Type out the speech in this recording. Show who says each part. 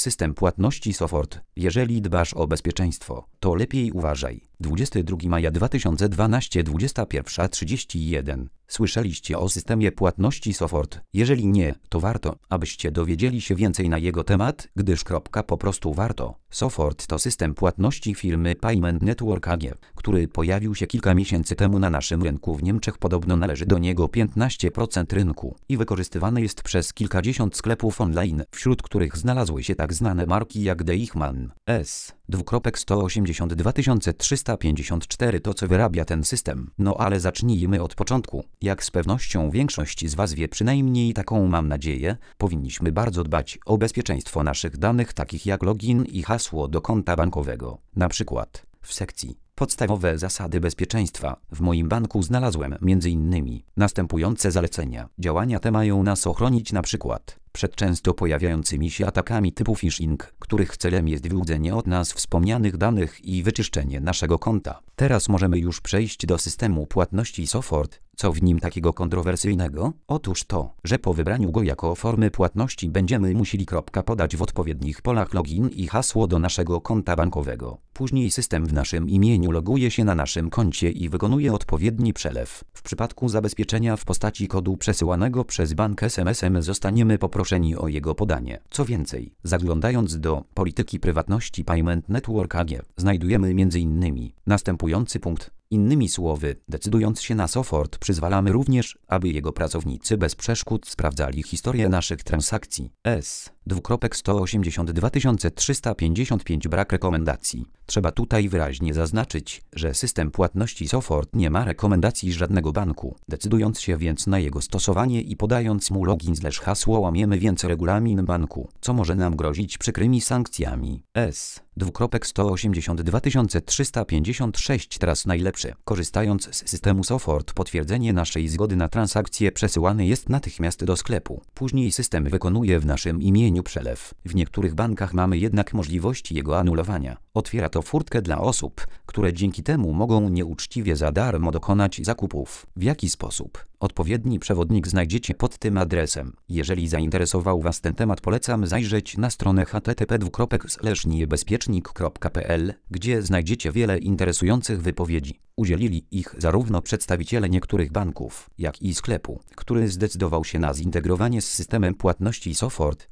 Speaker 1: System płatności SOFORT. Jeżeli dbasz o bezpieczeństwo, to lepiej uważaj. 22 maja 2012, 21:31. Słyszeliście o systemie płatności SOFORT? Jeżeli nie, to warto, abyście dowiedzieli się więcej na jego temat, gdyż po prostu warto. SOFORT to system płatności firmy Payment Network AG, który pojawił się kilka miesięcy temu na naszym rynku w Niemczech. Podobno należy do niego 15% rynku i wykorzystywany jest przez kilkadziesiąt sklepów online, wśród których znalazły się tak znane marki jak Deichmann, S. 182 354 to co wyrabia ten system. No ale zacznijmy od początku. Jak z pewnością większość z Was wie, przynajmniej taką mam nadzieję, powinniśmy bardzo dbać o bezpieczeństwo naszych danych, takich jak login i hasło do konta bankowego. Na przykład w sekcji Podstawowe zasady bezpieczeństwa w moim banku znalazłem m.in. następujące zalecenia. Działania te mają nas ochronić np. przed często pojawiającymi się atakami typu phishing, których celem jest wyłudzenie od nas wspomnianych danych i wyczyszczenie naszego konta. Teraz możemy już przejść do systemu płatności SOFORT. Co w nim takiego kontrowersyjnego? Otóż to, że po wybraniu go jako formy płatności będziemy musieli podać w odpowiednich polach login i hasło do naszego konta bankowego. Później system w naszym imieniu loguje się na naszym koncie i wykonuje odpowiedni przelew. W przypadku zabezpieczenia w postaci kodu przesyłanego przez bank SMS-em zostaniemy poproszeni o jego podanie. Co więcej, zaglądając do polityki prywatności Payment Network AG, znajdujemy m.in. następujący punkt. Innymi słowy, decydując się na SOFORT, przyzwalamy również, aby jego pracownicy bez przeszkód sprawdzali historię naszych transakcji. S. 182 355 Brak rekomendacji. Trzeba tutaj wyraźnie zaznaczyć, że system płatności SOFORT nie ma rekomendacji żadnego banku. Decydując się więc na jego stosowanie i podając mu login/hasło, łamiemy więc regulamin banku, co może nam grozić przykrymi sankcjami. S. 182 356 Teraz najlepsze. Korzystając z systemu SOFORT, potwierdzenie naszej zgody na transakcję przesyłane jest natychmiast do sklepu. Później system wykonuje w naszym imieniu przelew. W niektórych bankach mamy jednak możliwość jego anulowania. Otwiera to furtkę dla osób, które dzięki temu mogą nieuczciwie za darmo dokonać zakupów. W jaki sposób? Odpowiedni przewodnik znajdziecie pod tym adresem. Jeżeli zainteresował Was ten temat, polecam zajrzeć na stronę http://niebezpiecznik.pl, gdzie znajdziecie wiele interesujących wypowiedzi. Udzielili ich zarówno przedstawiciele niektórych banków, jak i sklepu, który zdecydował się na zintegrowanie z systemem płatności SOFORT.